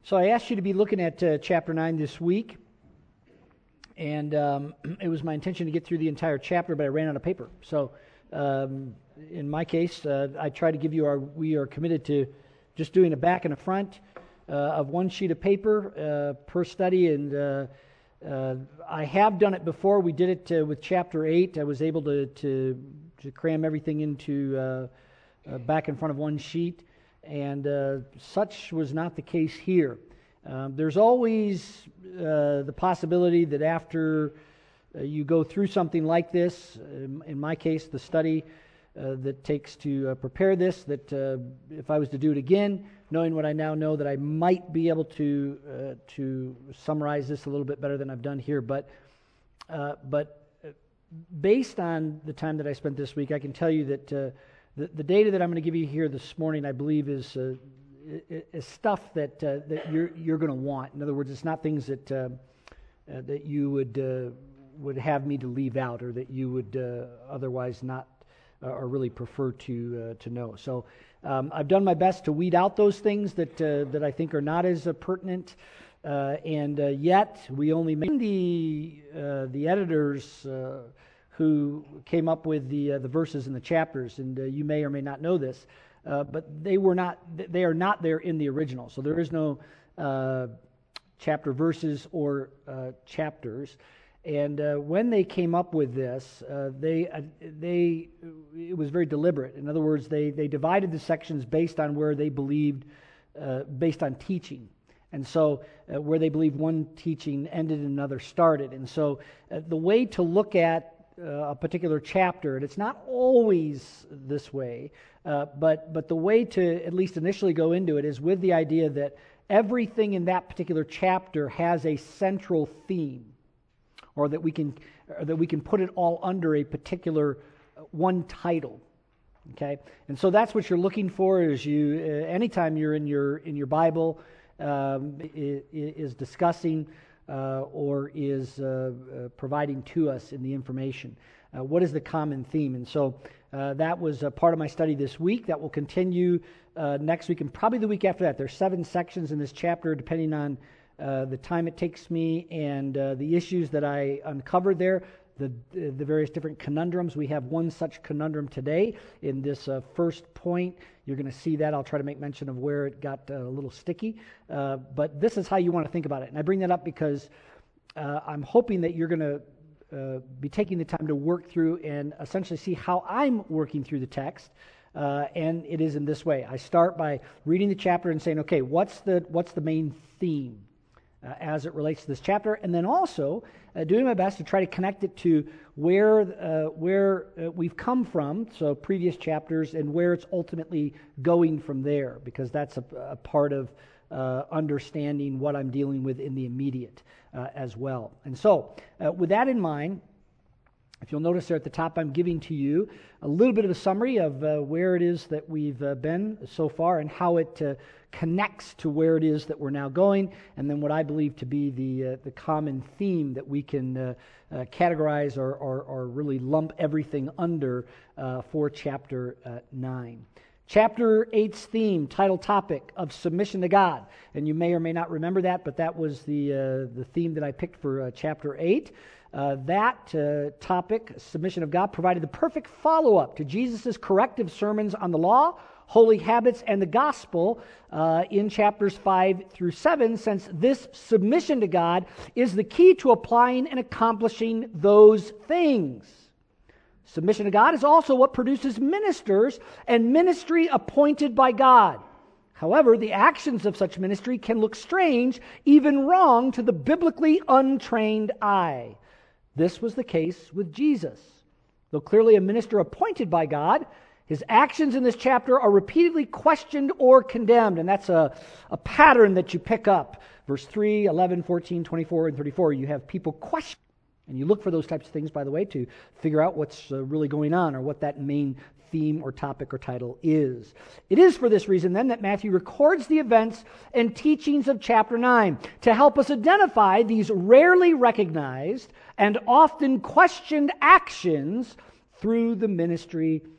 So I asked you to be looking at chapter 9 this week, and it was my intention to get through the entire chapter, but I ran out of paper. So in my case, I try to give you we are committed to just doing a back and a front of one sheet of paper per study, and I have done it before. We did it with chapter 8. I was able to cram everything into back in front of one sheet. And such was not the case here. There's always the possibility that after you go through something like this, in my case, the study that takes to prepare this, that if I was to do it again, knowing what I now know, that I might be able to summarize this a little bit better than I've done here. But based on the time that I spent this week, I can tell you that the data that I'm going to give you here this morning, I believe, is stuff that you're going to want. In other words, it's not things that you would have me to leave out, or that you would otherwise not or really prefer to know. So I've done my best to weed out those things that I think are not as pertinent, and yet we only made the editors who came up with the verses in the chapters, and you may or may not know this, but they are not there in the original. So there is no chapter verses or chapters. And when they came up with this, it was very deliberate. In other words, they divided the sections based on where they believed, based on teaching. And so where they believed one teaching ended and another started. And so the way to look at a particular chapter, and it's not always this way, but the way to at least initially go into it is with the idea that everything in that particular chapter has a central theme, or that we can put it all under a particular one title. Okay, and so that's what you're looking for. Is you anytime you're in your Bible is discussing or is providing to us in the information. What is the common theme? And so that was a part of my study this week. That will continue next week and probably the week after that. There's 7 sections in this chapter, depending on the time it takes me and the issues that I uncovered there, the various different conundrums. We have one such conundrum today in this first point. You're going to see that. I'll try to make mention of where it got a little sticky. But this is how you want to think about it. And I bring that up because I'm hoping that you're going to be taking the time to work through and essentially see how I'm working through the text. And it is in this way. I start by reading the chapter and saying, okay, what's the main theme as it relates to this chapter, and then also doing my best to try to connect it to where we've come from, so previous chapters, and where it's ultimately going from there, because that's a part of understanding what I'm dealing with in the immediate as well. And so, with that in mind, if you'll notice there at the top, I'm giving to you a little bit of a summary of where it is that we've been so far and how it connects to where it is that we're now going, and then what I believe to be the common theme that we can categorize or really lump everything under for chapter 9. Chapter 8's theme, title topic of submission to God. And you may or may not remember that, but that was the theme that I picked for chapter 8. That topic, submission of God, provided the perfect follow-up to Jesus' corrective sermons on the law, holy habits, and the gospel in chapters 5 through 7, since this submission to God is the key to applying and accomplishing those things. Submission to God is also what produces ministers and ministry appointed by God. However, the actions of such ministry can look strange, even wrong, to the biblically untrained eye. This was the case with Jesus. Though clearly a minister appointed by God, his actions in this chapter are repeatedly questioned or condemned, and that's a pattern that you pick up. Verse 3, 11, 14, 24, and 34, you have people question. And you look for those types of things, by the way, to figure out what's really going on or what that main theme or topic or title is. It is for this reason, then, that Matthew records the events and teachings of chapter 9 to help us identify these rarely recognized and often questioned actions through the ministry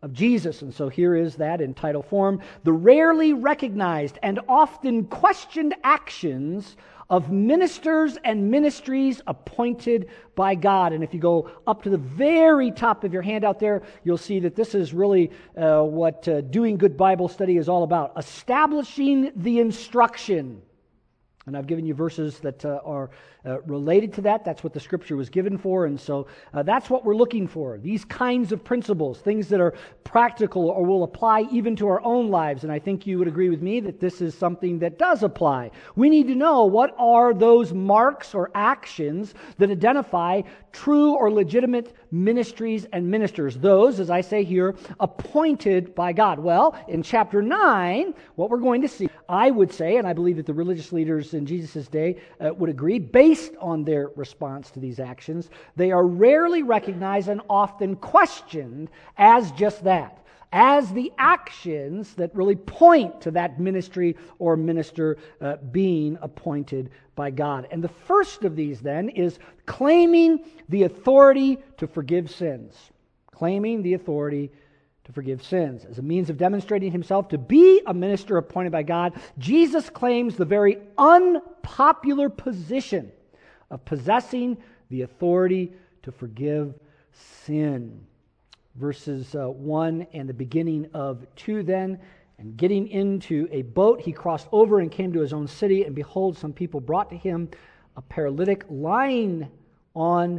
of Jesus. And so here is that in title form: the rarely recognized and often questioned actions of ministers and ministries appointed by God. And if you go up to the very top of your handout there, you'll see that this is really what doing good Bible study is all about: establishing the instruction. And I've given you verses that are related to that. That's what the Scripture was given for. And so that's what we're looking for. These kinds of principles, things that are practical or will apply even to our own lives. And I think you would agree with me that this is something that does apply. We need to know what are those marks or actions that identify true or legitimate ministries and ministers. Those, as I say here, appointed by God. Well, in chapter 9, what we're going to see, I would say, and I believe that the religious leaders in Jesus' day would agree, based on their response to these actions, they are rarely recognized and often questioned as just that, as the actions that really point to that ministry or minister being appointed by God. And the first of these then is claiming the authority to forgive sins. Claiming the authority to forgive sins. As a means of demonstrating himself to be a minister appointed by God, Jesus claims the very unpopular position of possessing the authority to forgive sin. Verses 1 and the beginning of 2 then: and getting into a boat, he crossed over and came to his own city, and behold, some people brought to him a paralytic lying on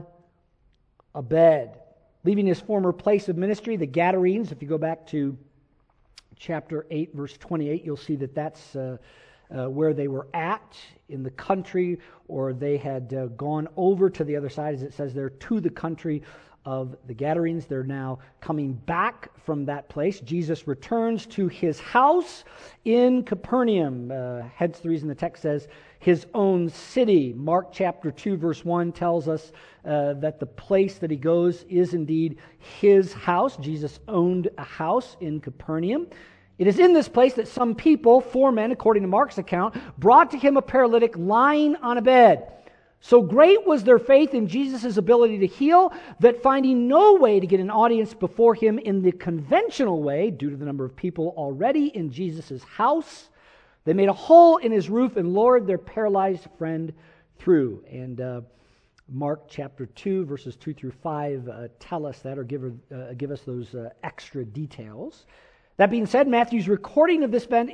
a bed. Leaving his former place of ministry, the Gadarenes, if you go back to chapter 8, verse 28, you'll see that that's where they were at in the country, or they had gone over to the other side, as it says there, to the country of the Gadarenes. They're now coming back from that place. Jesus returns to his house in Capernaum. Hence the reason the text says his own city. Mark chapter 2 verse 1 tells us that the place that he goes is indeed his house. Jesus owned a house in Capernaum. It is in this place that some people, 4 men according to Mark's account, brought to him a paralytic lying on a bed. So great was their faith in Jesus' ability to heal that, finding no way to get an audience before him in the conventional way, due to the number of people already in Jesus' house, they made a hole in his roof and lowered their paralyzed friend through. And Mark chapter 2, verses 2 through 5 tell us that, or give us those extra details. That being said, Matthew's recording of this event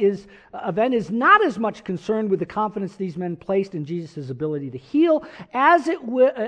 is not as much concerned with the confidence these men placed in Jesus' ability to heal as it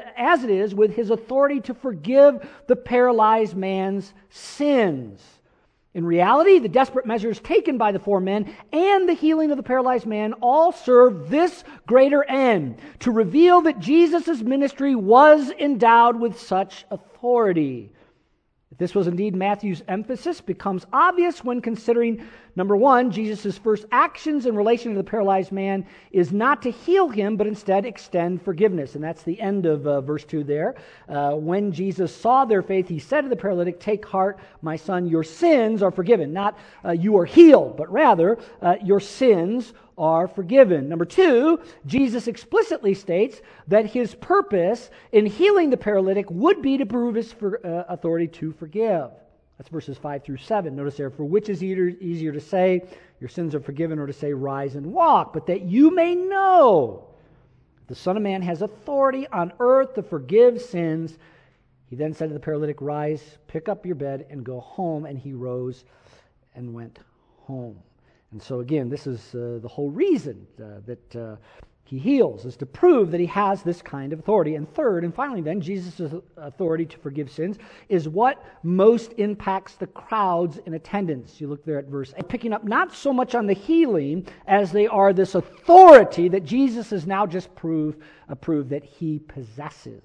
is with his authority to forgive the paralyzed man's sins. In reality, the desperate measures taken by the 4 men and the healing of the paralyzed man all serve this greater end: to reveal that Jesus' ministry was endowed with such authority. This was indeed Matthew's emphasis, becomes obvious when considering, number 1, Jesus' first actions in relation to the paralyzed man is not to heal him, but instead extend forgiveness. And that's the end of verse 2 there. When Jesus saw their faith, he said to the paralytic, "Take heart, my son, your sins are forgiven." Not you are healed, but rather your sins are forgiven. Number 2, Jesus explicitly states that his purpose in healing the paralytic would be to prove his authority to forgive. That's verses 5 through 7. Notice there, for which is easier to say, your sins are forgiven, or to say, rise and walk? But that you may know the Son of Man has authority on earth to forgive sins. He then said to the paralytic, rise, pick up your bed, and go home. And he rose and went home. And so again, this is the whole reason that he heals, is to prove that he has this kind of authority. And third, and finally then, Jesus' authority to forgive sins is what most impacts the crowds in attendance. You look there at verse 8, picking up not so much on the healing as they are this authority that Jesus has now just proved that he possesses.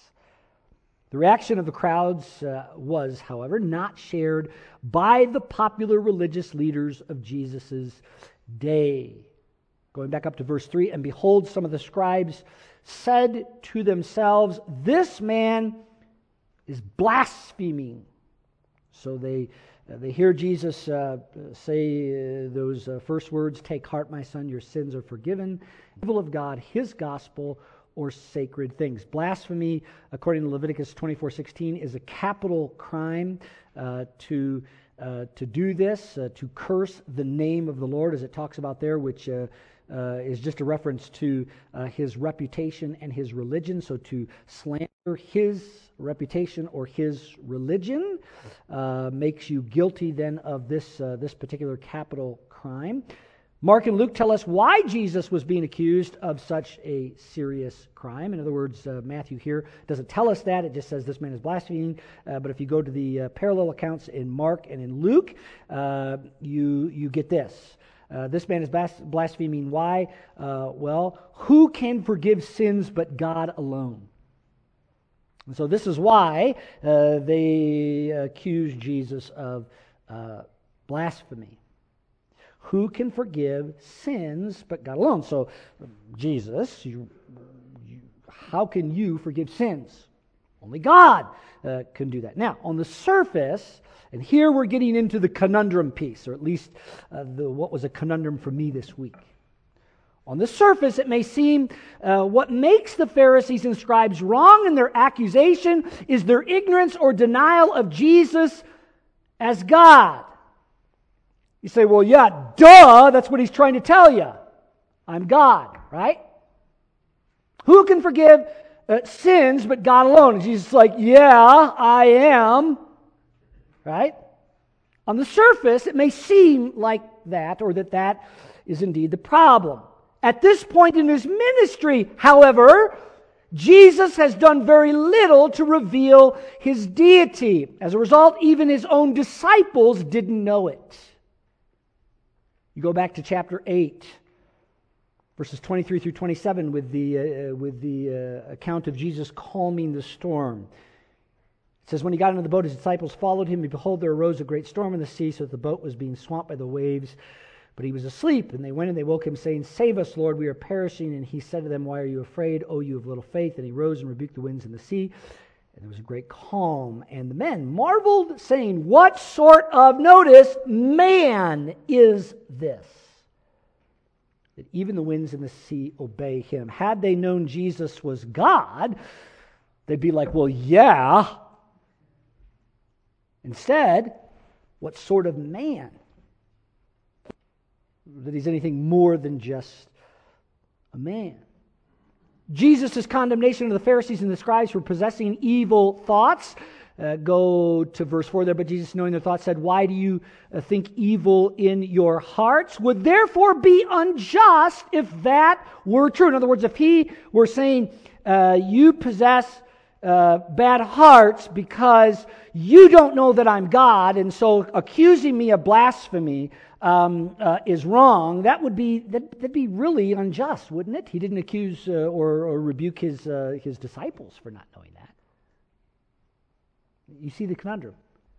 The reaction of the crowds was, however, not shared by the popular religious leaders of Jesus' day. Going back up to verse 3, and behold, some of the scribes said to themselves, this man is blaspheming. So they hear Jesus say those first words, take heart, my son, your sins are forgiven. Evil of God, his gospel, or sacred things. Blasphemy, according to Leviticus 24:16, is a capital crime to to do this, to curse the name of the Lord, as it talks about there, which is just a reference to his reputation and his religion. So to slander his reputation or his religion makes you guilty then of this particular capital crime. Mark and Luke tell us why Jesus was being accused of such a serious crime. In other words, Matthew here doesn't tell us that. It just says this man is blaspheming. But if you go to the parallel accounts in Mark and in Luke, you get this. This man is blaspheming. Why? Well, who can forgive sins but God alone? And so this is why they accuse Jesus of blasphemy. Who can forgive sins but God alone? So, Jesus, how can you forgive sins? Only God can do that. Now, on the surface, and here we're getting into the conundrum piece, or at least what was a conundrum for me this week. On the surface, it may seem what makes the Pharisees and scribes wrong in their accusation is their ignorance or denial of Jesus as God. You say, well, yeah, duh, that's what he's trying to tell you. I'm God, right? Who can forgive sins but God alone? And Jesus is like, yeah, I am, right? On the surface, it may seem like that, or that is indeed the problem. At this point in his ministry, however, Jesus has done very little to reveal his deity. As a result, even his own disciples didn't know it. You go back to chapter 8, verses 23 through 27 with the account of Jesus calming the storm. It says, when he got into the boat, his disciples followed him, and behold, there arose a great storm in the sea, so that the boat was being swamped by the waves. But he was asleep, and they went and they woke him, saying, Save us, Lord, we are perishing. And he said to them, Why are you afraid, O you of little faith? And he rose and rebuked the winds and the sea, and there was a great calm. And the men marveled, saying, What sort of, notice, man is this, that even the winds and the sea obey him? Had they known Jesus was God, they'd be like, well, yeah. Instead, what sort of man? That he's anything more than just a man. Jesus' condemnation of the Pharisees and the scribes for possessing evil thoughts. Go to verse 4 there. But Jesus, knowing their thoughts, said, Why do you think evil in your hearts? Would therefore be unjust if that were true. In other words, if he were saying, you possess bad hearts because you don't know that I'm God, and so accusing me of blasphemy is wrong, that'd be really unjust, wouldn't it? He didn't accuse or rebuke his disciples for not knowing that. You see the conundrum.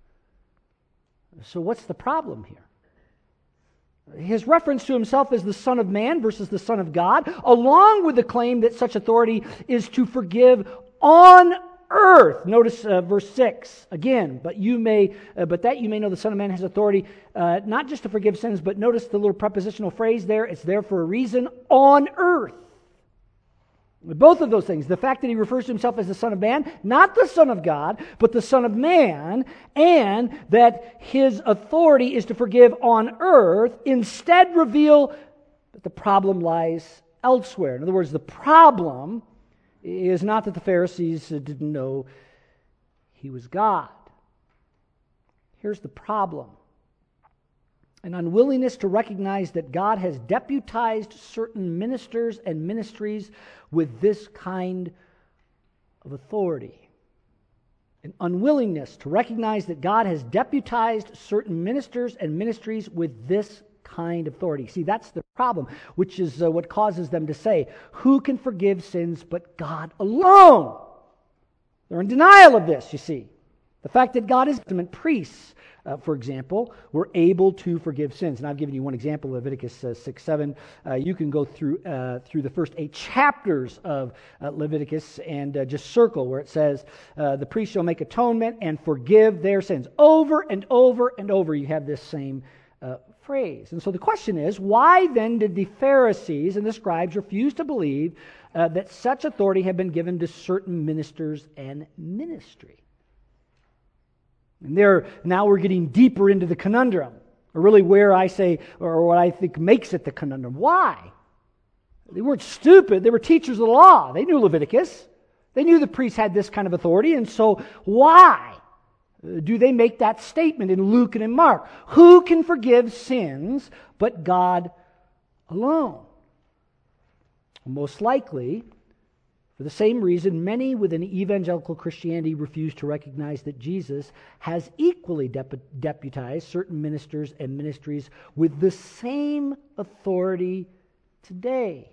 So what's the problem here? His reference to himself as the Son of Man versus the Son of God, along with the claim that such authority is to forgive on earth. Notice verse 6 again. But that you may know the Son of Man has authority not just to forgive sins, but notice the little prepositional phrase there. It's there for a reason. On earth. Both of those things. The fact that he refers to himself as the Son of Man, not the Son of God, but the Son of Man, and that his authority is to forgive on earth, instead reveal that the problem lies elsewhere. In other words, the problem is not that the Pharisees didn't know he was God. Here's the problem. An unwillingness to recognize that God has deputized certain ministers and ministries with this kind of authority. An unwillingness to recognize that God has deputized certain ministers and ministries with this kind of authority. See, that's the problem, which is what causes them to say, who can forgive sins but God alone? They're in denial of this, you see. The fact that God is priests, for example, were able to forgive sins. And I've given you one example, Leviticus 6:7. You can go through the first 8 chapters of Leviticus and just circle where it says, the priest shall make atonement and forgive their sins. Over and over and over you have this same phrase. And so the question is, why then did the Pharisees and the scribes refuse to believe that such authority had been given to certain ministers and ministry? And now we're getting deeper into the conundrum, or really where I say, or what I think makes it the conundrum. Why? They weren't stupid. They were teachers of the law. They knew Leviticus. They knew the priests had this kind of authority. And so why do they make that statement in Luke and in Mark? Who can forgive sins but God alone? Most likely, for the same reason, many within evangelical Christianity refuse to recognize that Jesus has equally deputized certain ministers and ministries with the same authority today.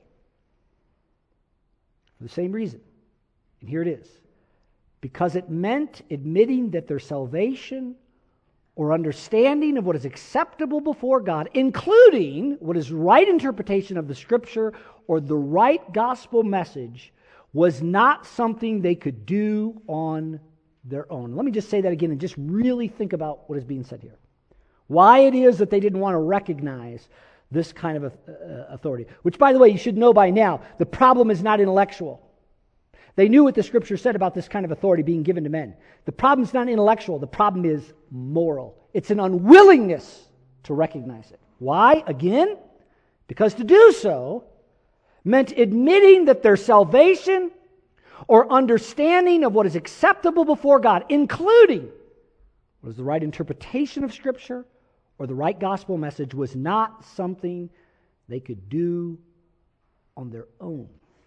For the same reason. And here it is. Because it meant admitting that their salvation or understanding of what is acceptable before God, including what is right interpretation of the Scripture or the right gospel message, was not something they could do on their own. Let me just say that again and just really think about what is being said here. Why it is that they didn't want to recognize this kind of authority. Which, by the way, you should know by now, the problem is not intellectual. They knew what the Scripture said about this kind of authority being given to men. The problem is not intellectual. The problem is moral. It's an unwillingness to recognize it. Why? Again, because to do so meant admitting that their salvation or understanding of what is acceptable before God, including what is the right interpretation of Scripture or the right gospel message, was not something they could do on their own.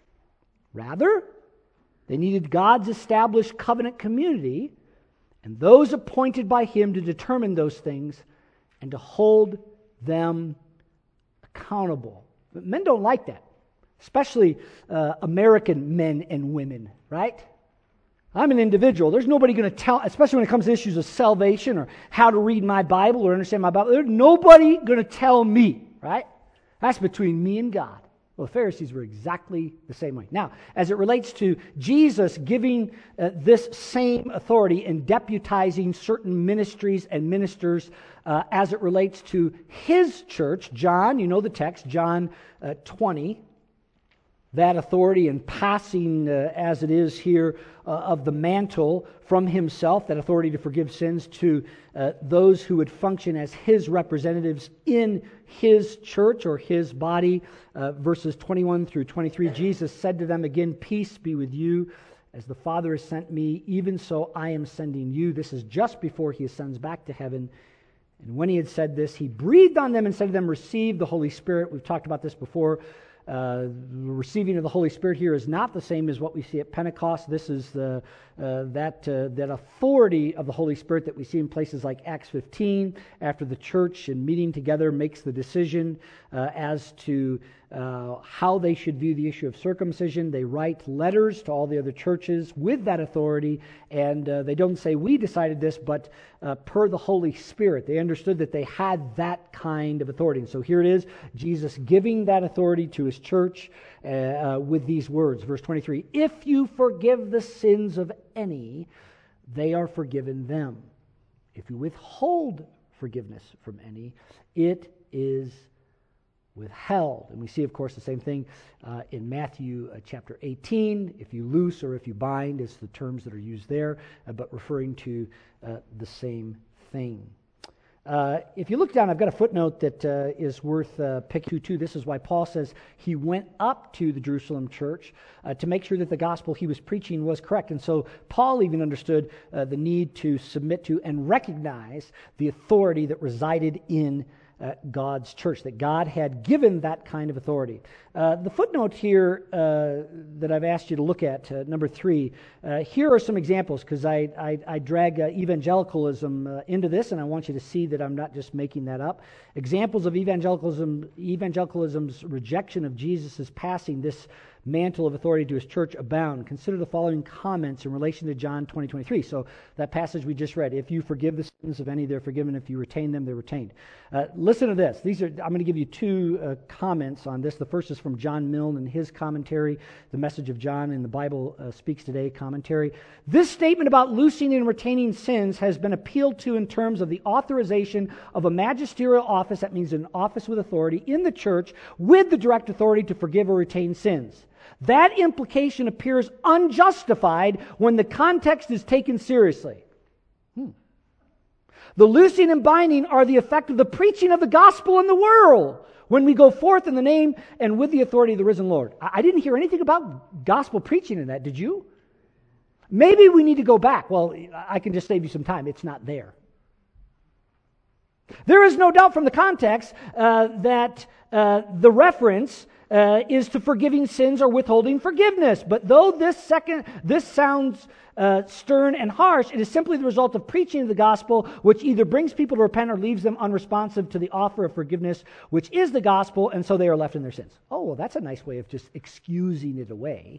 Rather, they needed God's established covenant community and those appointed by Him to determine those things and to hold them accountable. But men don't like that, especially American men and women, right? I'm an individual. There's nobody going to tell, especially when it comes to issues of salvation or how to read my Bible or understand my Bible, there's nobody going to tell me, right? That's between me and God. Well, the Pharisees were exactly the same way. Now, as it relates to Jesus giving this same authority and deputizing certain ministries and ministers as it relates to His church, John, you know the text, John 20, that authority and passing, as it is here, of the mantle from Himself, that authority to forgive sins, to those who would function as His representatives in His church or His body. Verses 21 through 23, Jesus said to them again, "Peace be with you. As the Father has sent me, even so I am sending you." This is just before He ascends back to heaven. And when He had said this, He breathed on them and said to them, "Receive the Holy Spirit." We've talked about this before. The receiving of the Holy Spirit here is not the same as what we see at Pentecost. This is that authority of the Holy Spirit that we see in places like Acts 15, after the church and meeting together makes the decision as to how they should view the issue of circumcision. They write letters to all the other churches with that authority, and they don't say, "We decided this," but per the Holy Spirit. They understood that they had that kind of authority. And so here it is, Jesus giving that authority to His church with these words. Verse 23, "If you forgive the sins of any, they are forgiven them. If you withhold forgiveness from any, it is withheld." And we see, of course, the same thing in Matthew chapter 18. If you loose or if you bind is the terms that are used there, but referring to the same thing. If you look down, I've got a footnote that is worth picking too. This is why Paul says he went up to the Jerusalem church to make sure that the gospel he was preaching was correct. And so Paul even understood the need to submit to and recognize the authority that resided in God's church, that God had given that kind of authority. The footnote here that I've asked you to look at, number 3, here are some examples, because I drag evangelicalism into this, and I want you to see that I'm not just making that up. Examples of evangelicalism's rejection of Jesus' passing this mantle of authority to His church abound. Consider the following comments in relation to John 20:23. So that passage we just read, "If you forgive the sins of any, they're forgiven. If you retain them, they're retained." Listen to this. I'm going to give you 2 comments on this. The first is from John Milne in his commentary, The Message of John in the Bible Speaks Today commentary. "This statement about loosing and retaining sins has been appealed to in terms of the authorization of a magisterial office," that means an office with authority, "in the church with the direct authority to forgive or retain sins. That implication appears unjustified when the context is taken seriously." The loosing and binding are the effect of the preaching of the gospel in the world when we go forth in the name and with the authority of the risen Lord. I didn't hear anything about gospel preaching in that, did you? Maybe we need to go back. Well, I can just save you some time. It's not there. There is no doubt from the context that the reference is to forgiving sins or withholding forgiveness. But though this sounds stern and harsh, it is simply the result of preaching of the gospel, which either brings people to repent or leaves them unresponsive to the offer of forgiveness, which is the gospel, and so they are left in their sins. Oh, well, that's a nice way of just excusing it away.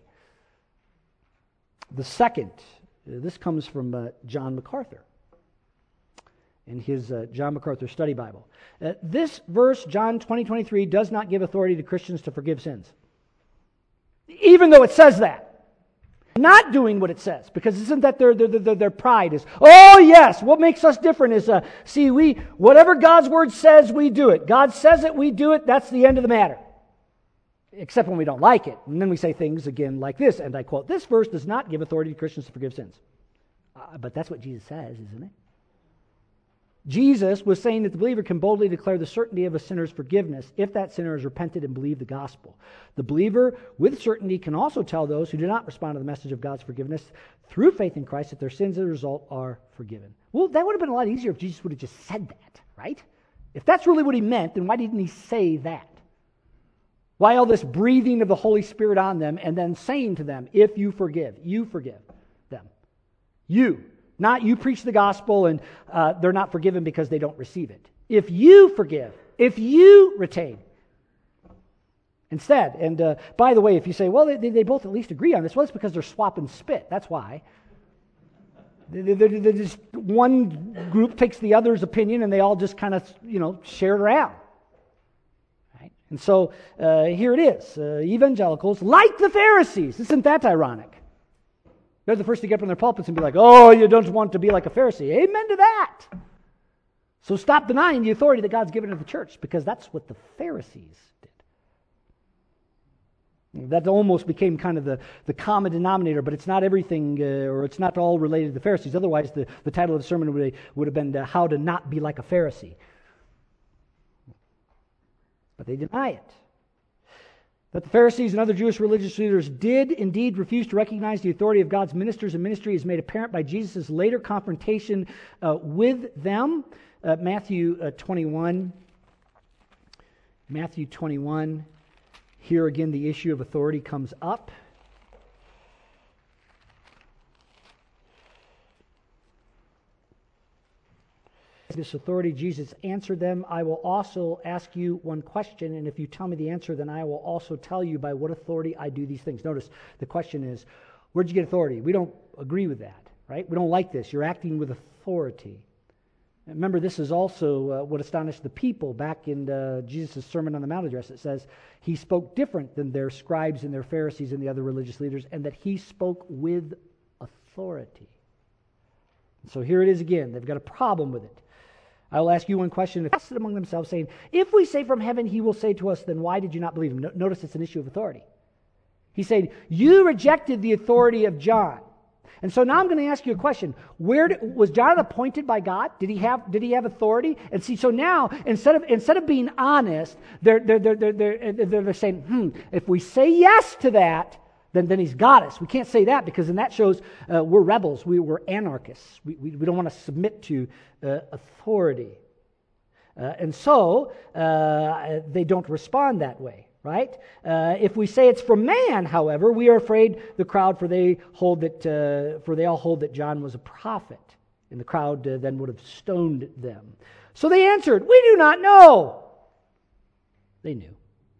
The second, this comes from John MacArthur in his John MacArthur Study Bible. This verse, John 20:23, does not give authority to Christians to forgive sins. Even though it says that. Not doing what it says, because isn't that their pride is, oh yes, what makes us different is, whatever God's word says, we do it. God says it, we do it, that's the end of the matter. Except when we don't like it. And then we say things again like this, and I quote, this verse does not give authority to Christians to forgive sins. But that's what Jesus says, isn't it? Jesus was saying that the believer can boldly declare the certainty of a sinner's forgiveness if that sinner has repented and believed the gospel. The believer, with certainty, can also tell those who do not respond to the message of God's forgiveness through faith in Christ that their sins as a result are forgiven. Well, that would have been a lot easier if Jesus would have just said that, right? If that's really what he meant, then why didn't he say that? Why all this breathing of the Holy Spirit on them and then saying to them, if you forgive them. You. Not you preach the gospel and they're not forgiven because they don't receive it. If you forgive, if you retain. Instead, and by the way, if you say, well, they both at least agree on this, well, it's because they're swapping spit. That's why. They're just, one group takes the other's opinion and they all just kind of, share it around. Right? And so here it is. Evangelicals, like the Pharisees. Isn't that ironic? They're the first to get up in their pulpits and be like, oh, you don't want to be like a Pharisee. Amen to that. So stop denying the authority that God's given to the church, because that's what the Pharisees did. That almost became kind of the common denominator, but it's not everything, or it's not all related to the Pharisees. Otherwise, the title of the sermon would have been How to Not Be Like a Pharisee. But they deny it. That the Pharisees and other Jewish religious leaders did indeed refuse to recognize the authority of God's ministers and ministry is made apparent by Jesus' later confrontation with them. Matthew 21. Matthew 21. Here again the issue of authority comes up. This authority, Jesus answered them, I will also ask you one question, and if you tell me the answer, then I will also tell you by what authority I do these things. Notice, the question is, where'd you get authority? We don't agree with that, right? We don't like this. You're acting with authority. And remember, this is also what astonished the people back in Jesus' Sermon on the Mount address. It says he spoke different than their scribes and their Pharisees and the other religious leaders, and that he spoke with authority. So here it is again. They've got a problem with it. I will ask you one question. They discussed among themselves, saying, if we say from heaven, he will say to us, then why did you not believe him? Notice it's an issue of authority. He said, you rejected the authority of John. And so now I'm going to ask you a question. Was John appointed by God? Did he have authority? And see, so now instead of being honest, they're saying, if we say yes to that, then he's got us. We can't say that, because then that shows we're rebels. We're anarchists. We don't want to submit to authority. And so they don't respond that way, right? If we say it's from man, however, we are afraid the crowd, for they all hold that John was a prophet. And the crowd then would have stoned them. So they answered, we do not know. They knew.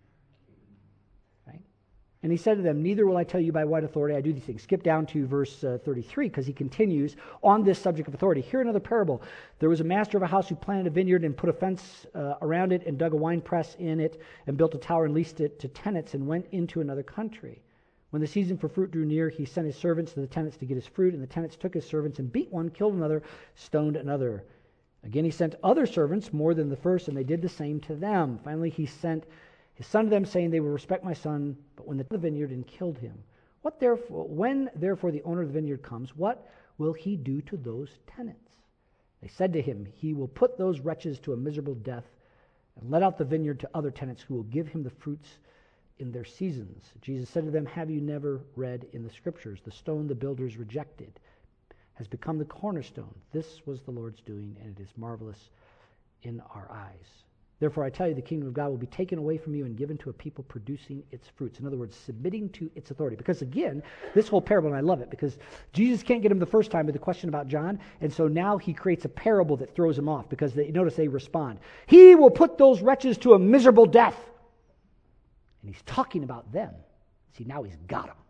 And he said to them, neither will I tell you by what authority I do these things. Skip down to verse 33, because he continues on this subject of authority. Hear another parable. There was a master of a house who planted a vineyard and put a fence around it and dug a wine press in it and built a tower and leased it to tenants and went into another country. When the season for fruit drew near, he sent his servants to the tenants to get his fruit, and the tenants took his servants and beat one, killed another, stoned another. Again, he sent other servants, more than the first, and they did the same to them. Finally, he sent his son to them, saying, they will respect my son. But when the vineyard and killed him, when therefore the owner of the vineyard comes, what will he do to those tenants? They said to him, he will put those wretches to a miserable death and let out the vineyard to other tenants who will give him the fruits in their seasons. Jesus said to them, have you never read in the Scriptures, the stone the builders rejected has become the cornerstone. This was the Lord's doing, and it is marvelous in our eyes. Therefore, I tell you, the kingdom of God will be taken away from you and given to a people producing its fruits. In other words, submitting to its authority. Because again, this whole parable, and I love it, because Jesus can't get him the first time with the question about John, and so now he creates a parable that throws him off, because notice they respond. He will put those wretches to a miserable death. And he's talking about them. See, now he's got them.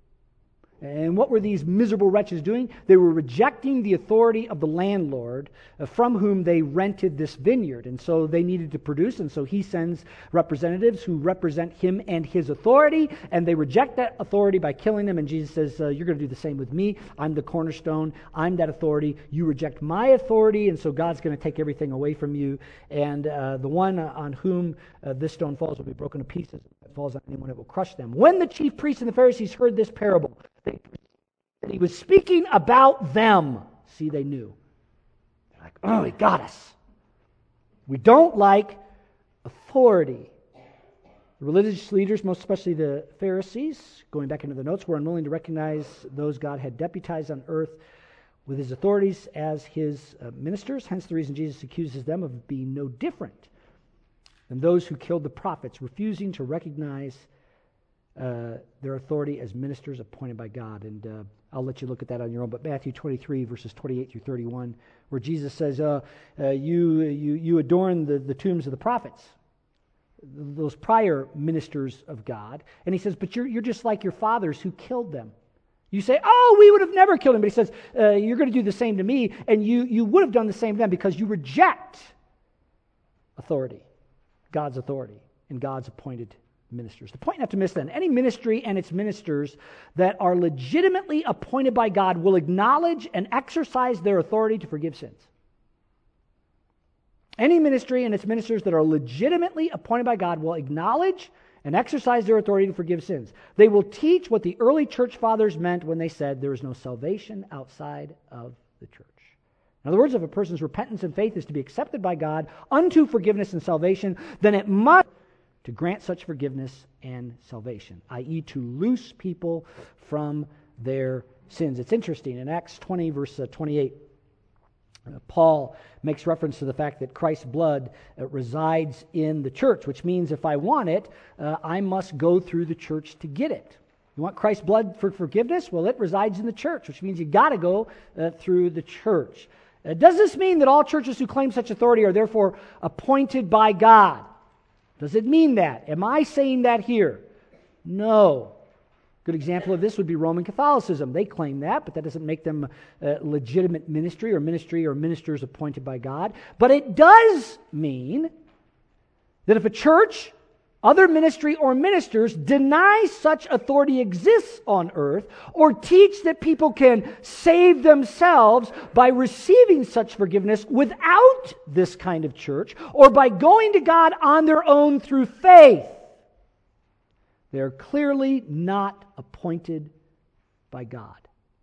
And what were these miserable wretches doing? They were rejecting the authority of the landlord from whom they rented this vineyard. And so they needed to produce, and so he sends representatives who represent him and his authority, and they reject that authority by killing them. And Jesus says, you're going to do the same with me. I'm the cornerstone. I'm that authority. You reject my authority, and so God's going to take everything away from you. And the one on whom this stone falls will be broken to pieces. If it falls on anyone, it will crush them. When the chief priests and the Pharisees heard this parable, that he was speaking about them. See, they knew. They're like, oh, he got us. We don't like authority. The religious leaders, most especially the Pharisees, going back into the notes, were unwilling to recognize those God had deputized on earth with his authorities as his ministers. Hence the reason Jesus accuses them of being no different than those who killed the prophets, refusing to recognize their authority as ministers appointed by God. And I'll let you look at that on your own. But Matthew 23, verses 28 through 31, where Jesus says, you adorn the tombs of the prophets, those prior ministers of God. And he says, but you're just like your fathers who killed them. You say, oh, we would have never killed him. But he says, you're going to do the same to me, and you would have done the same to them because you reject authority, God's authority, and God's appointed ministers. The point not to miss then, any ministry and its ministers that are legitimately appointed by God will acknowledge and exercise their authority to forgive sins. Any ministry and its ministers that are legitimately appointed by God will acknowledge and exercise their authority to forgive sins. They will teach what the early church fathers meant when they said there is no salvation outside of the church. In other words, if a person's repentance and faith is to be accepted by God unto forgiveness and salvation, then it must to grant such forgiveness and salvation, i.e. to loose people from their sins. It's interesting, in Acts 20, verse 28, Paul makes reference to the fact that Christ's blood resides in the church, which means if I want it, I must go through the church to get it. You want Christ's blood for forgiveness? Well, it resides in the church, which means you got to go through the church. Does this mean that all churches who claim such authority are therefore appointed by God? Does it mean that? Am I saying that here? No. A good example of this would be Roman Catholicism. They claim that, but that doesn't make them legitimate ministry or ministers appointed by God. But it does mean that if a church, other ministry or ministers deny such authority exists on earth, or teach that people can save themselves by receiving such forgiveness without this kind of church, or by going to God on their own through faith, they are clearly not appointed by God.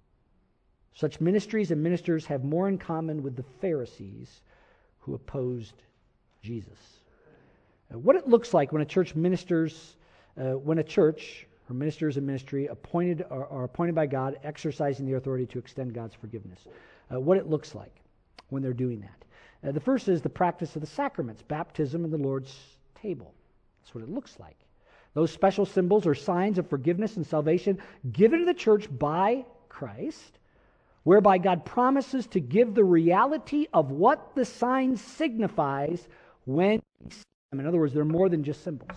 Such ministries and ministers have more in common with the Pharisees who opposed Jesus. What it looks like when a church ministers, when a church or ministers in ministry appointed are appointed by God, exercising the authority to extend God's forgiveness. What it looks like when they're doing that. The first is the practice of the sacraments, baptism and the Lord's table. That's what it looks like. Those special symbols or signs of forgiveness and salvation given to the church by Christ, whereby God promises to give the reality of what the sign signifies when he sees them. In other words, they're more than just symbols.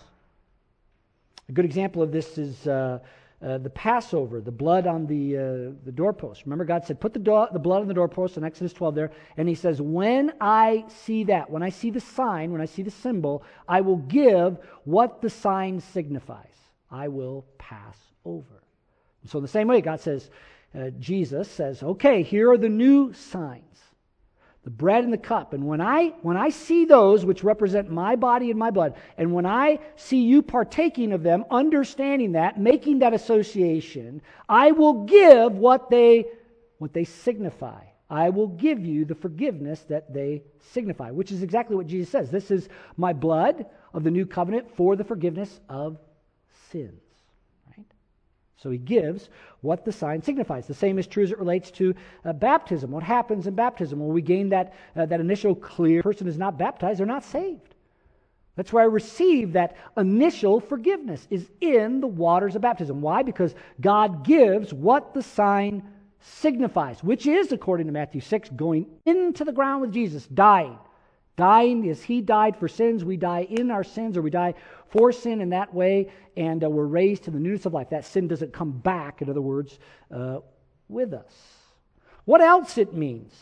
A good example of this is the Passover, the blood on the doorpost. Remember, God said, put the blood on the doorpost in Exodus 12 there, and he says, when I see that, when I see the sign, when I see the symbol, I will give what the sign signifies. I will pass over. And so in the same way, God says, Jesus says, okay, here are the new signs. The bread and the cup. And when I see those which represent my body and my blood, and when I see you partaking of them, understanding that, making that association, I will give what they signify. I will give you the forgiveness that they signify, which is exactly what Jesus says. This is my blood of the new covenant for the forgiveness of sins. Right? So he gives what the sign signifies. The same is true as it relates to baptism. What happens in baptism? When we gain that initial clear person is not baptized, they're not saved. That's where I receive that initial forgiveness, is in the waters of baptism. Why? Because God gives what the sign signifies, which is, according to Matthew 6, going into the ground with Jesus, dying. Dying as he died for sins, we die in our sins, or we die for sin in that way, and we're raised to the newness of life. That sin doesn't come back, in other words, with us. What else it means?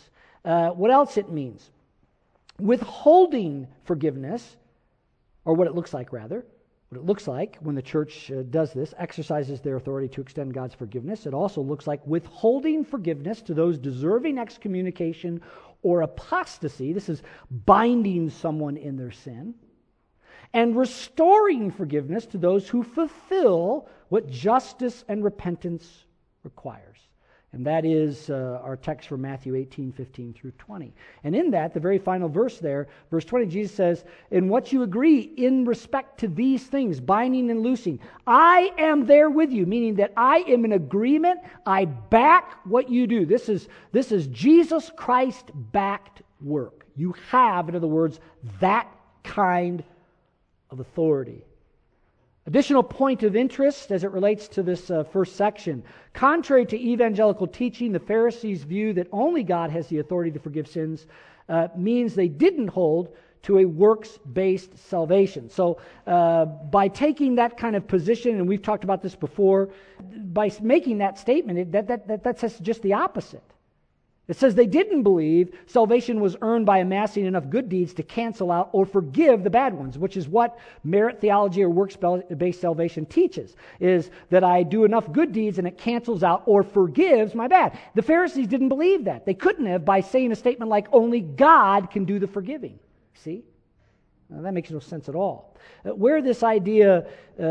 Withholding forgiveness, or what it looks like, rather. What it looks like when the church does this, exercises their authority to extend God's forgiveness. It also looks like withholding forgiveness to those deserving excommunication or apostasy. This is binding someone in their sin. And restoring forgiveness to those who fulfill what justice and repentance requires. And that is our text from Matthew 18:15 through 20. And in that, the very final verse there, verse 20, Jesus says, in what you agree in respect to these things, binding and loosing, I am there with you, meaning that I am in agreement. I back what you do. This is Jesus Christ-backed work. You have, in other words, that kind of authority. Additional point of interest as it relates to this first section. Contrary to evangelical teaching, the Pharisees' view that only God has the authority to forgive sins means they didn't hold to a works-based salvation. So by taking that kind of position, and we've talked about this before, by making that statement, that says just the opposite. It says they didn't believe salvation was earned by amassing enough good deeds to cancel out or forgive the bad ones, which is what merit theology or works-based salvation teaches, is that I do enough good deeds and it cancels out or forgives my bad. The Pharisees didn't believe that. They couldn't have by saying a statement like, only God can do the forgiving. See? Now, that makes no sense at all. Where this idea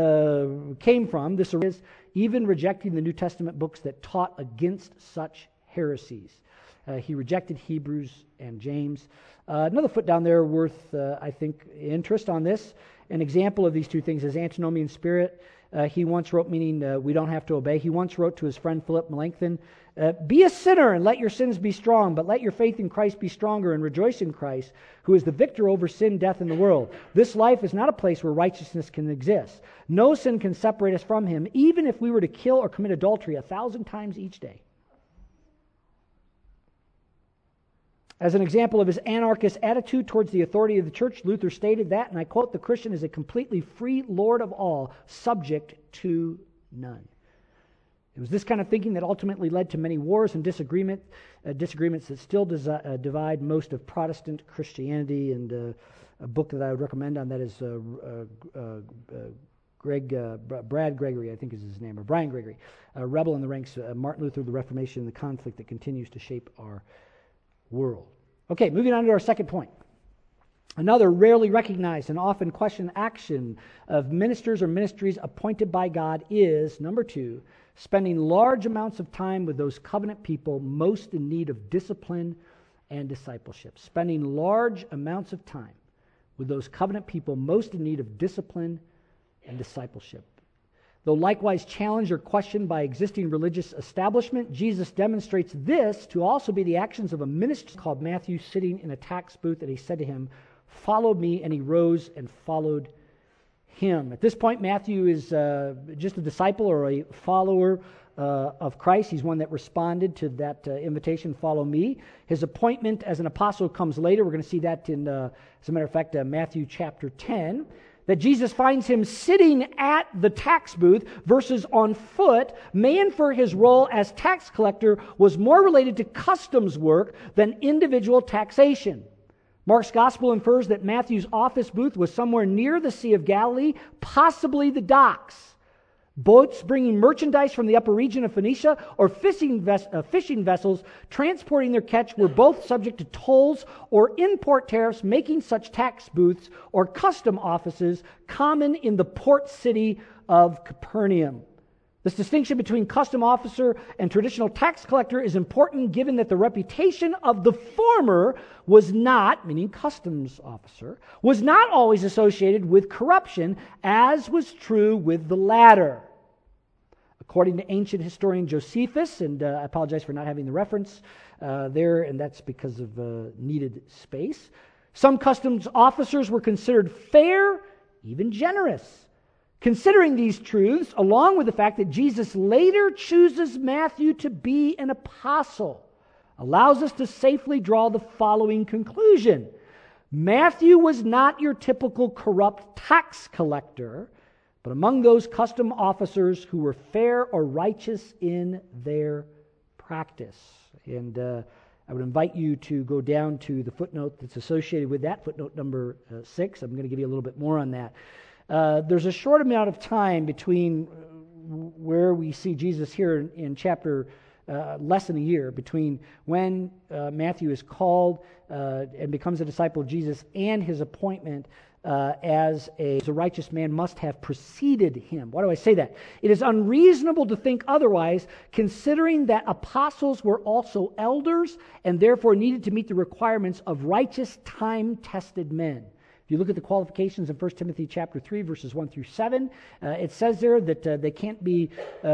came from, this is even rejecting the New Testament books that taught against such heresies. He rejected Hebrews and James. Another foot down there worth, I think, interest on this. An example of these two things is Antinomian Spirit. He once wrote, meaning we don't have to obey, he once wrote to his friend Philip Melanchthon, be a sinner and let your sins be strong, but let your faith in Christ be stronger, and rejoice in Christ, who is the victor over sin, death, and the world. This life is not a place where righteousness can exist. No sin can separate us from him, even if we were to kill or commit adultery 1,000 times each day. As an example of his anarchist attitude towards the authority of the church, Luther stated that, and I quote, the Christian is a completely free Lord of all, subject to none. It was this kind of thinking that ultimately led to many wars and disagreements that still divide most of Protestant Christianity. And a book that I would recommend on that is Brad Gregory, I think is his name, or Brian Gregory, Rebel in the Ranks, Martin Luther, the Reformation, and the conflict that continues to shape our world. Okay, moving on to our second point. Another rarely recognized and often questioned action of ministers or ministries appointed by God is, number 2, spending large amounts of time with those covenant people most in need of discipline and discipleship. Spending large amounts of time with those covenant people most in need of discipline and discipleship. Though likewise challenged or questioned by existing religious establishment, Jesus demonstrates this to also be the actions of a minister called Matthew, sitting in a tax booth, and he said to him, follow me, and he rose and followed him. At this point, Matthew is just a disciple or a follower of Christ. He's one that responded to that invitation, follow me. His appointment as an apostle comes later. We're going to see that in, as a matter of fact, Matthew chapter 10. That Jesus finds him sitting at the tax booth versus on foot may infer his role as tax collector was more related to customs work than individual taxation. Mark's gospel infers that Matthew's office booth was somewhere near the Sea of Galilee, possibly the docks. Boats bringing merchandise from the upper region of Phoenicia or fishing vessels transporting their catch were both subject to tolls or import tariffs, making such tax booths or custom offices common in the port city of Capernaum. This distinction between custom officer and traditional tax collector is important given that the reputation of the former was not, meaning customs officer, was not always associated with corruption, as was true with the latter. According to ancient historian Josephus, and I apologize for not having the reference there, and that's because of needed space, some customs officers were considered fair, even generous. Considering these truths, along with the fact that Jesus later chooses Matthew to be an apostle, allows us to safely draw the following conclusion. Matthew was not your typical corrupt tax collector, but among those custom officers who were fair or righteous in their practice. And I would invite you to go down to the footnote that's associated with that, footnote number 6. I'm going to give you a little bit more on that. There's a short amount of time between where we see Jesus here in chapter less than a year, between when Matthew is called and becomes a disciple of Jesus and his appointment as a righteous man must have preceded him. Why do I say that? It is unreasonable to think otherwise, considering that apostles were also elders and therefore needed to meet the requirements of righteous, time-tested men. If you look at the qualifications in 1 Timothy chapter 3, verses 1 through 7, it says there that they can't be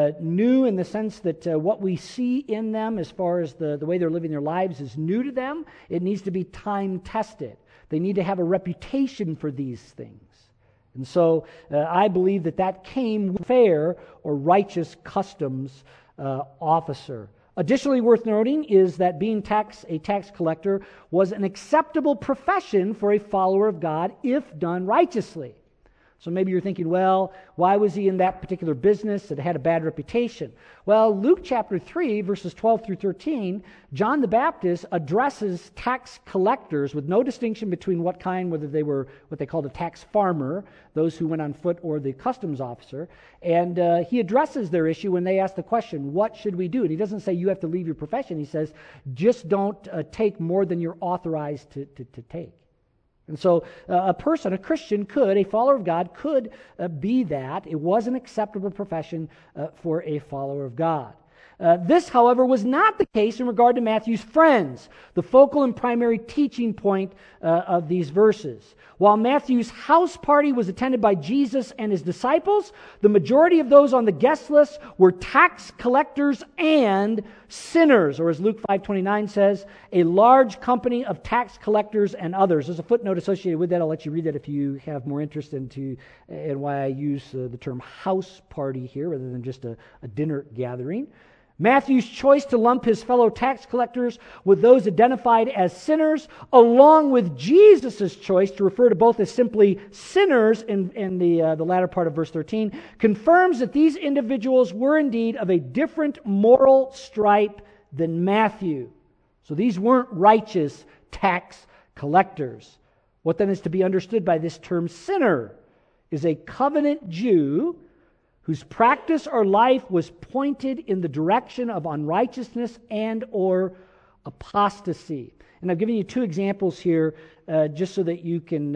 new in the sense that what we see in them as far as the way they're living their lives is new to them. It needs to be time-tested. They need to have a reputation for these things. And so I believe that came with fair or righteous customs officer. Additionally worth noting is that being a tax collector was an acceptable profession for a follower of God if done righteously. So maybe you're thinking, well, why was he in that particular business? It had a bad reputation. Well, Luke chapter 3, verses 12 through 13, John the Baptist addresses tax collectors with no distinction between what kind, whether they were what they called a tax farmer, those who went on foot, or the customs officer. And he addresses their issue when they ask the question, what should we do? And he doesn't say you have to leave your profession. He says, just don't take more than you're authorized to take. And so a Christian a follower of God could be that. It was an acceptable profession for a follower of God. This, however, was not the case in regard to Matthew's friends, the focal and primary teaching point of these verses. While Matthew's house party was attended by Jesus and his disciples, the majority of those on the guest list were tax collectors and sinners, or as Luke 5:29 says, a large company of tax collectors and others. There's a footnote associated with that. I'll let you read that if you have more interest in why I use the term house party here rather than just a dinner gathering. Matthew's choice to lump his fellow tax collectors with those identified as sinners, along with Jesus' choice to refer to both as simply sinners in the latter part of verse 13, confirms that these individuals were indeed of a different moral stripe than Matthew. So these weren't righteous tax collectors. What then is to be understood by this term sinner is a covenant Jew whose practice or life was pointed in the direction of unrighteousness and or apostasy. And I've given you two examples here just so that you can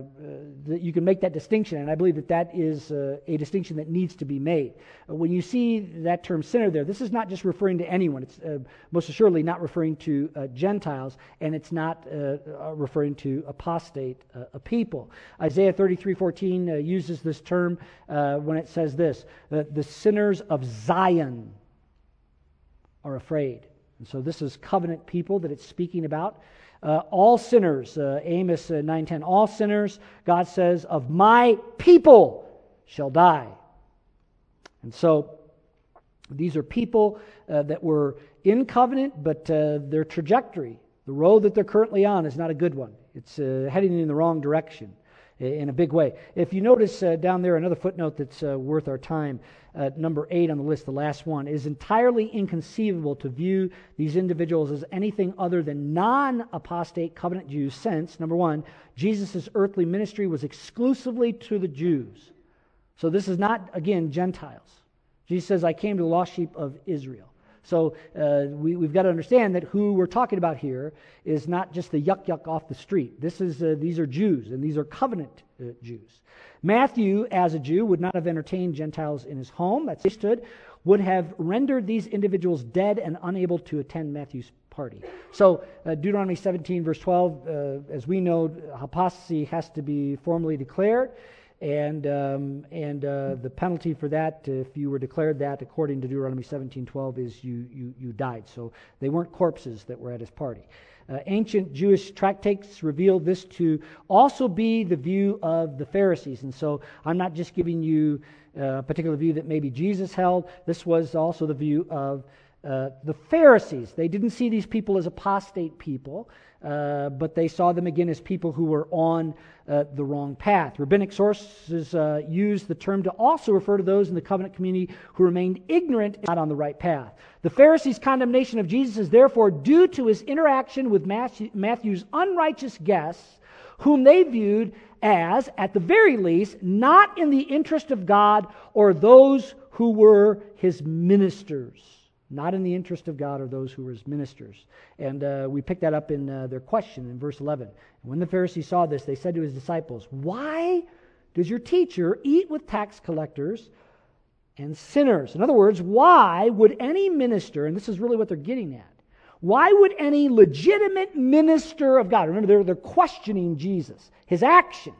make that distinction. And I believe that is a distinction that needs to be made. When you see that term sinner there, this is not just referring to anyone. It's most assuredly not referring to Gentiles, and it's not referring to apostate people. Isaiah 33:14 uses this term when it says this, that the sinners of Zion are afraid. And so this is covenant people that it's speaking about. All sinners, Amos 9:10, all sinners, God says, of my people shall die. And so these are people that were in covenant, but their trajectory, the road that they're currently on, is not a good one. It's heading in the wrong direction in a big way. If you notice down there, another footnote that's worth our time, number 8 on the list, the last one, is entirely inconceivable to view these individuals as anything other than non-apostate covenant Jews since, number 1, Jesus' earthly ministry was exclusively to the Jews. So this is not, again, Gentiles. Jesus says, I came to the lost sheep of Israel. So we've got to understand that who we're talking about here is not just the yuck off the street. These are Jews, and these are covenant Jews. Matthew, as a Jew, would not have entertained Gentiles in his home. That's understood. Would have rendered these individuals dead and unable to attend Matthew's party. So Deuteronomy 17, verse 12, as we know, apostasy has to be formally declared, and the penalty for that, if you were declared that, according to Deuteronomy 17:12, is you died. So they weren't corpses that were at his party. Ancient Jewish tractates reveal this to also be the view of the Pharisees, and so I'm not just giving you a particular view that maybe Jesus held. This was also the view of the Pharisees. They didn't see these people as apostate people, but they saw them again as people who were on the wrong path. Rabbinic sources use the term to also refer to those in the covenant community who remained ignorant and not on the right path. The Pharisees' condemnation of Jesus is therefore due to his interaction with Matthew's unrighteous guests, whom they viewed as, at the very least, not in the interest of God or those who were his ministers. Not in the interest of God or those who were his ministers. And we pick that up in their question in verse 11. And when the Pharisees saw this, they said to his disciples, "Why does your teacher eat with tax collectors and sinners?" In other words, why would any minister, and this is really what they're getting at, why would any legitimate minister of God, remember they're questioning Jesus, his actions,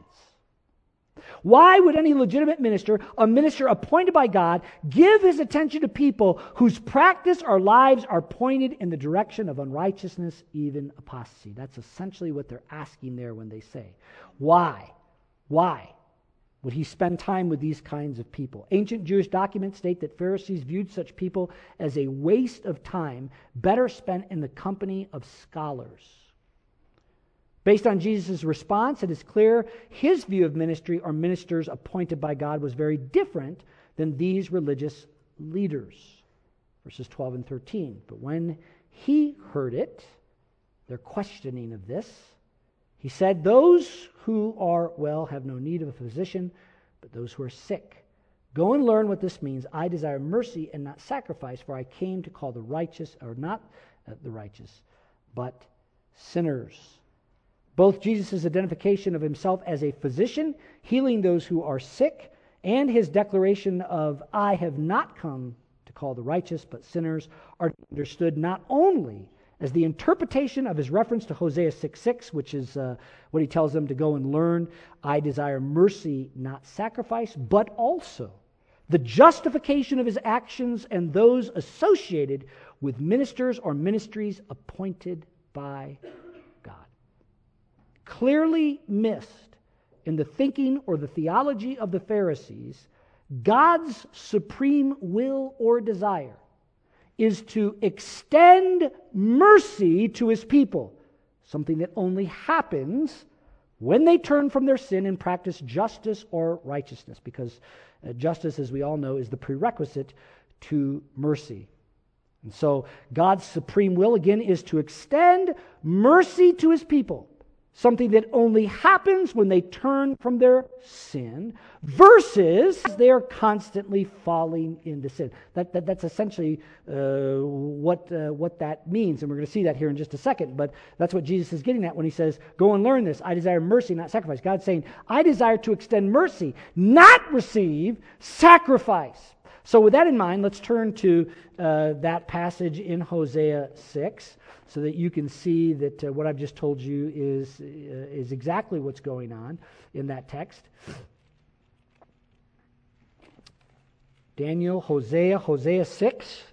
why would any legitimate minister, a minister appointed by God, give his attention to people whose practice or lives are pointed in the direction of unrighteousness, even apostasy? That's essentially what they're asking there when they say, why? Why would he spend time with these kinds of people? Ancient Jewish documents state that Pharisees viewed such people as a waste of time, better spent in the company of scholars. Based on Jesus' response, it is clear his view of ministry or ministers appointed by God was very different than these religious leaders. Verses 12 and 13. But when he heard it, their questioning of this, he said, "Those who are well have no need of a physician, but those who are sick. Go and learn what this means. I desire mercy and not sacrifice, for I came to call the righteous, or not the righteous, but sinners." Both Jesus' identification of himself as a physician, healing those who are sick, and his declaration of, "I have not come to call the righteous, but sinners," are understood not only as the interpretation of his reference to Hosea 6:6, which is what he tells them to go and learn, "I desire mercy, not sacrifice," but also the justification of his actions and those associated with ministers or ministries appointed by God. Clearly missed in the thinking or the theology of the Pharisees, God's supreme will or desire is to extend mercy to his people, something that only happens when they turn from their sin and practice justice or righteousness, because justice, as we all know, is the prerequisite to mercy. And so God's supreme will, again, is to extend mercy to his people, something that only happens when they turn from their sin, versus they are constantly falling into sin. That's essentially what that means, and we're going to see that here in just a second, but that's what Jesus is getting at when he says, "Go and learn this. I desire mercy, not sacrifice." God's saying, I desire to extend mercy, not receive sacrifice. So with that in mind, let's turn to that passage in Hosea 6, so that you can see that what I've just told you is exactly what's going on in that text. Hosea 6.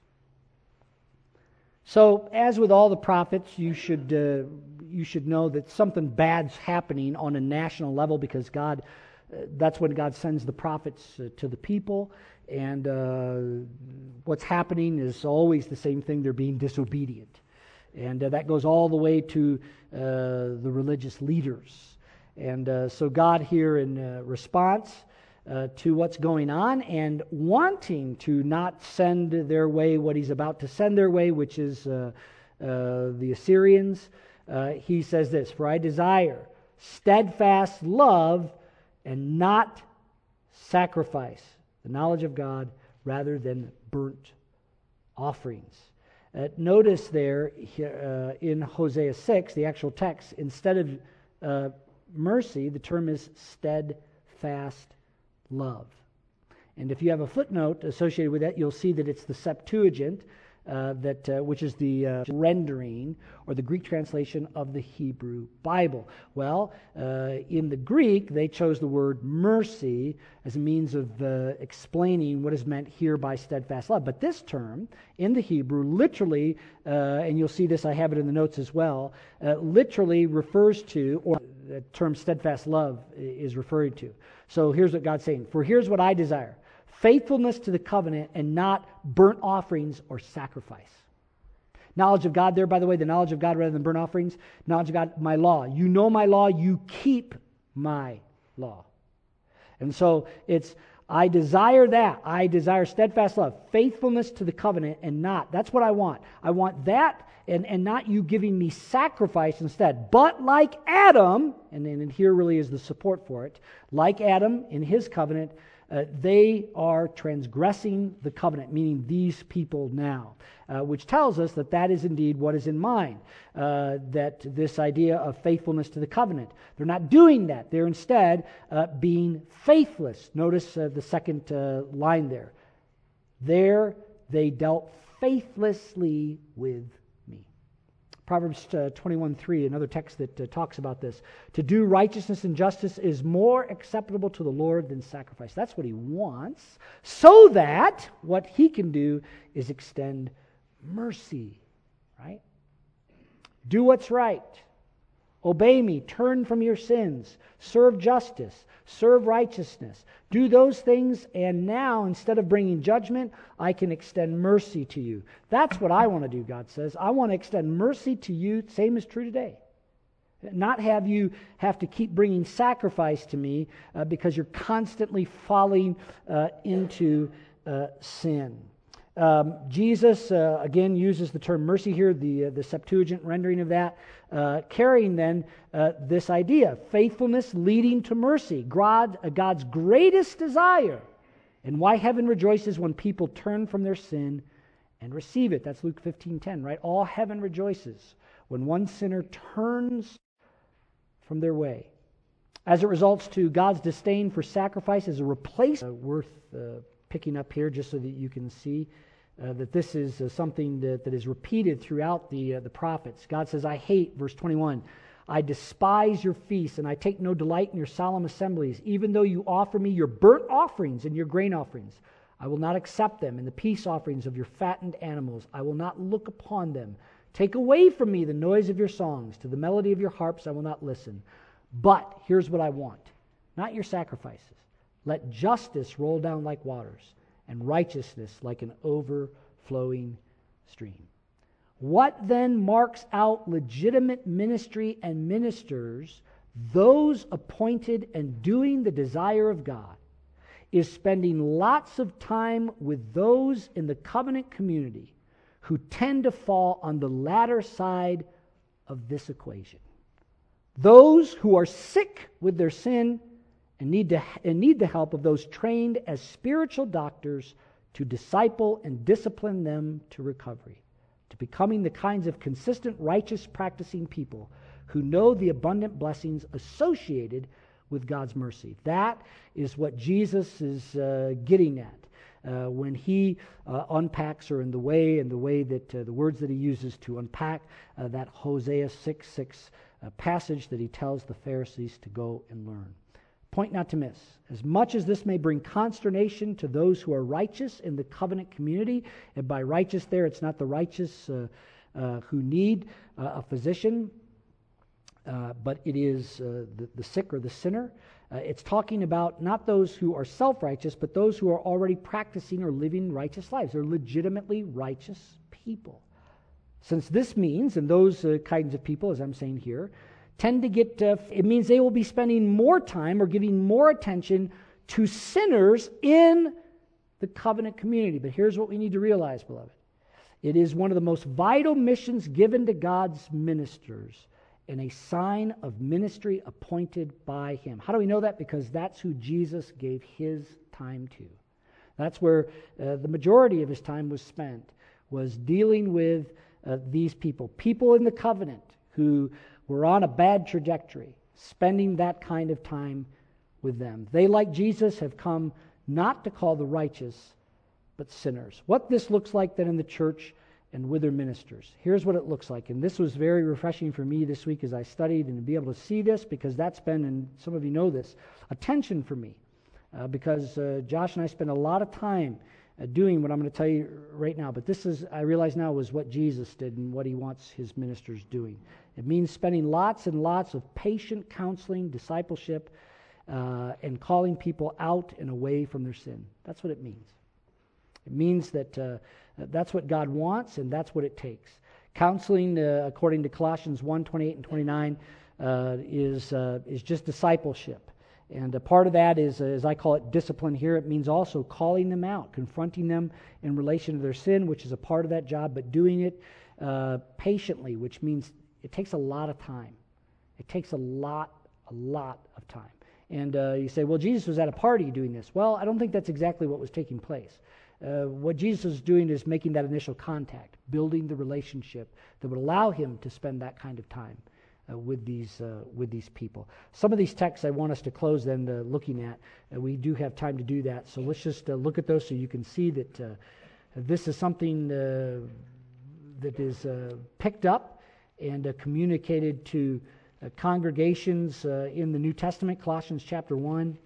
So, as with all the prophets, you should know that something bad's happening on a national level, because God, that's when God sends the prophets to the people, and what's happening is always the same thing: they're being disobedient. And that goes all the way to the religious leaders. And so God here, in response to what's going on and wanting to not send their way what he's about to send their way, which is the Assyrians, he says this, "For I desire steadfast love and not sacrifice, the knowledge of God rather than burnt offerings. Notice there in Hosea 6, the actual text, instead of mercy, the term is steadfast love. And if you have a footnote associated with that, you'll see that it's the Septuagint, which is the rendering or the Greek translation of the Hebrew Bible. Well, in the Greek, they chose the word mercy as a means of explaining what is meant here by steadfast love. But this term in the Hebrew literally, and you'll see this, I have it in the notes as well, literally refers to, or the term steadfast love is referred to. So here's what God's saying. For here's what I desire: faithfulness to the covenant and not burnt offerings or sacrifice. Knowledge of God there, by the way, the knowledge of God rather than burnt offerings. Knowledge of God, my law. You know my law, you keep my law. And so it's, I desire that. I desire steadfast love, faithfulness to the covenant and not. That's what I want. I want that and not you giving me sacrifice instead. But like Adam, and here really is the support for it, like Adam in his covenant, they are transgressing the covenant, meaning these people now, which tells us that that is indeed what is in mind, that this idea of faithfulness to the covenant. They're not doing that. They're instead being faithless. Notice the second line there. There they dealt faithlessly with me. Proverbs 21:3, another text that talks about this. To do righteousness and justice is more acceptable to the Lord than sacrifice. That's what he wants, so that what he can do is extend mercy, right? Do what's right. Obey me. Turn from your sins. Serve justice. Serve righteousness. Do those things, and now, instead of bringing judgment, I can extend mercy to you. That's what I want to do, God says. I want to extend mercy to you. Same is true today. Not have you have to keep bringing sacrifice to me because you're constantly falling into sin. Jesus, again, uses the term mercy here, the Septuagint rendering of that, carrying then this idea, faithfulness leading to mercy, God's greatest desire, and why heaven rejoices when people turn from their sin and receive it. That's Luke 15:10, right? All heaven rejoices when one sinner turns from their way. As it results to God's disdain for sacrifice as a replacement, worth picking up here just so that you can see that this is something that is repeated throughout the prophets. God says, I hate, verse 21, I despise your feasts, and I take no delight in your solemn assemblies. Even though you offer me your burnt offerings and your grain offerings, I will not accept them, and the peace offerings of your fattened animals, I will not look upon them. Take away from me the noise of your songs. To the melody of your harps I will not listen. But here's what I want, not your sacrifices. Let justice roll down like waters, and righteousness like an overflowing stream. What then marks out legitimate ministry and ministers, those appointed and doing the desire of God, is spending lots of time with those in the covenant community who tend to fall on the latter side of this equation. Those who are sick with their sin and need the help of those trained as spiritual doctors to disciple and discipline them to recovery, to becoming the kinds of consistent, righteous, practicing people who know the abundant blessings associated with God's mercy. That is what Jesus is getting at when he unpacks, or in the way that the words that he uses to unpack that Hosea 6:6 passage that he tells the Pharisees to go and learn. Point not to miss. As much as this may bring consternation to those who are righteous in the covenant community, and by righteous there, it's not the righteous who need a physician, but it is the sick or the sinner. It's talking about not those who are self-righteous, but those who are already practicing or living righteous lives. They're legitimately righteous people. Since this means, and those kinds of people, as I'm saying here, tend to get, it means they will be spending more time or giving more attention to sinners in the covenant community. But here's what we need to realize, beloved. It is one of the most vital missions given to God's ministers and a sign of ministry appointed by him. How do we know that? Because that's who Jesus gave his time to. That's where the majority of his time was spent, was dealing with these people in the covenant who were on a bad trajectory, spending that kind of time with them. They, like Jesus, have come not to call the righteous, but sinners. What this looks like then in the church and with their ministers. Here's what it looks like. And this was very refreshing for me this week as I studied, and to be able to see this, because that's been, and some of you know this, a tension for me. Because Josh and I spend a lot of time doing what I'm going to tell you right now. But this is, I realize now, was what Jesus did and what he wants his ministers doing. It means spending lots and lots of patient counseling, discipleship, and calling people out and away from their sin. That's what it means. It means that that's what God wants, and that's what it takes. Counseling, according to Colossians 1:28 and 29, is just discipleship. And a part of that is, as I call it, discipline here. It means also calling them out, confronting them in relation to their sin, which is a part of that job, but doing it patiently, which means it takes a lot of time. It takes a lot of time. And you say, well, Jesus was at a party doing this. Well, I don't think that's exactly what was taking place. What Jesus is doing is making that initial contact, building the relationship that would allow him to spend that kind of time with these people. Some of these texts I want us to close then looking at. We do have time to do that, so let's just look at those so you can see that this is something that is picked up and communicated to congregations in the New Testament. Colossians chapter 1.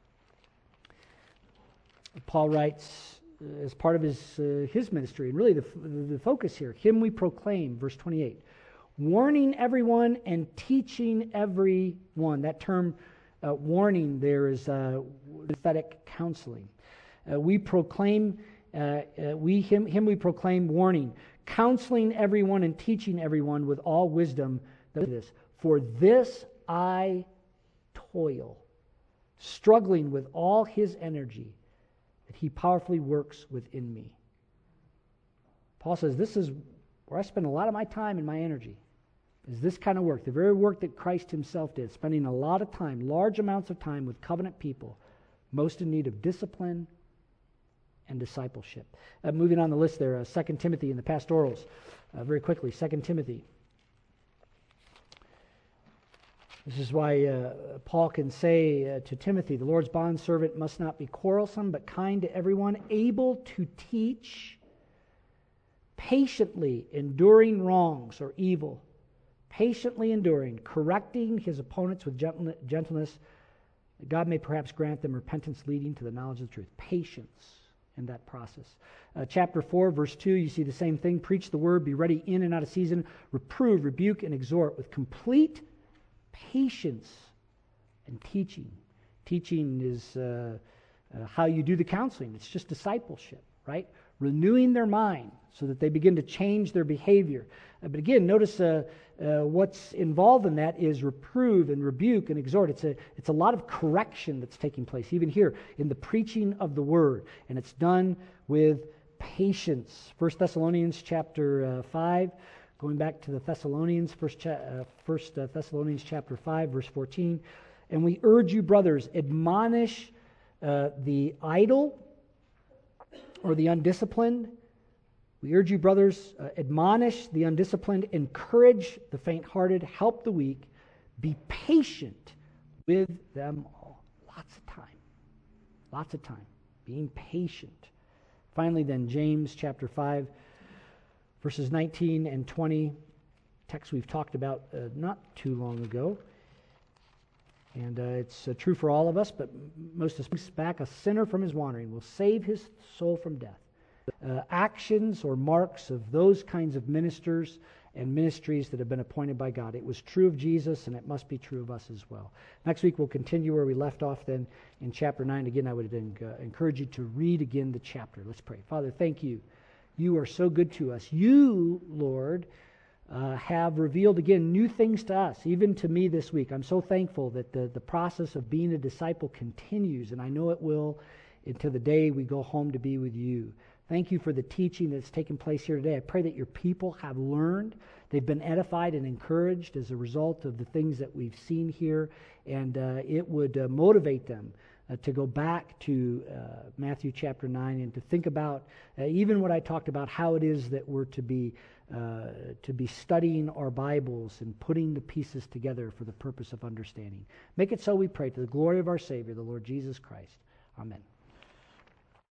Paul writes as part of his ministry, and really the focus here, him we proclaim, verse 28. Warning everyone and teaching everyone. That term warning there is prophetic counseling. We proclaim, him we proclaim warning, counseling everyone and teaching everyone with all wisdom. For this I toil, struggling with all his energy that he powerfully works within me. Paul says, this is where I spend a lot of my time and my energy. Is this kind of work, the very work that Christ himself did, spending a lot of time, large amounts of time with covenant people, most in need of discipline and discipleship. Moving on the list there, 2 Timothy in the pastorals, very quickly, 2 Timothy. This is why Paul can say to Timothy, the Lord's bondservant must not be quarrelsome, but kind to everyone, able to teach, patiently enduring wrongs or evil, patiently enduring, correcting his opponents with gentleness, that God may perhaps grant them repentance leading to the knowledge of the truth. Patience in that process. Chapter 4, verse 2, you see the same thing. Preach the word, be ready in and out of season, reprove, rebuke, and exhort with complete patience and teaching. Teaching is how you do the counseling. It's just discipleship, right? Renewing their mind so that they begin to change their behavior. But again, notice what's involved in that is reprove and rebuke and exhort. It's a lot of correction that's taking place, even here in the preaching of the word. And it's done with patience. 1 Thessalonians chapter 5, going back to the Thessalonians, 1 Thessalonians chapter 5, verse 14. And we urge you, brothers, admonish the idle or the undisciplined. We urge you, brothers, admonish the undisciplined, encourage the faint-hearted, help the weak, be patient with them all. Lots of time, being patient. Finally then, James chapter 5, verses 19 and 20, text we've talked about not too long ago. And it's true for all of us, but most especially back, a sinner from his wandering will save his soul from death. Actions or marks of those kinds of ministers and ministries that have been appointed by God. It was true of Jesus, and it must be true of us as well. Next week we'll continue where we left off then in chapter 9. Again, I would encourage you to read again the chapter. Let's pray. Father, thank you. You are so good to us. You, Lord, have revealed again new things to us, even to me this week. I'm so thankful that the process of being a disciple continues, and I know it will until the day we go home to be with you. Thank you for the teaching that's taken place here today. I pray that your people have learned. They've been edified and encouraged as a result of the things that we've seen here, and it would motivate them to go back to Matthew chapter 9 and to think about even what I talked about, how it is that we're to be studying our Bibles and putting the pieces together for the purpose of understanding. Make it so, we pray, to the glory of our Savior, the Lord Jesus Christ. Amen.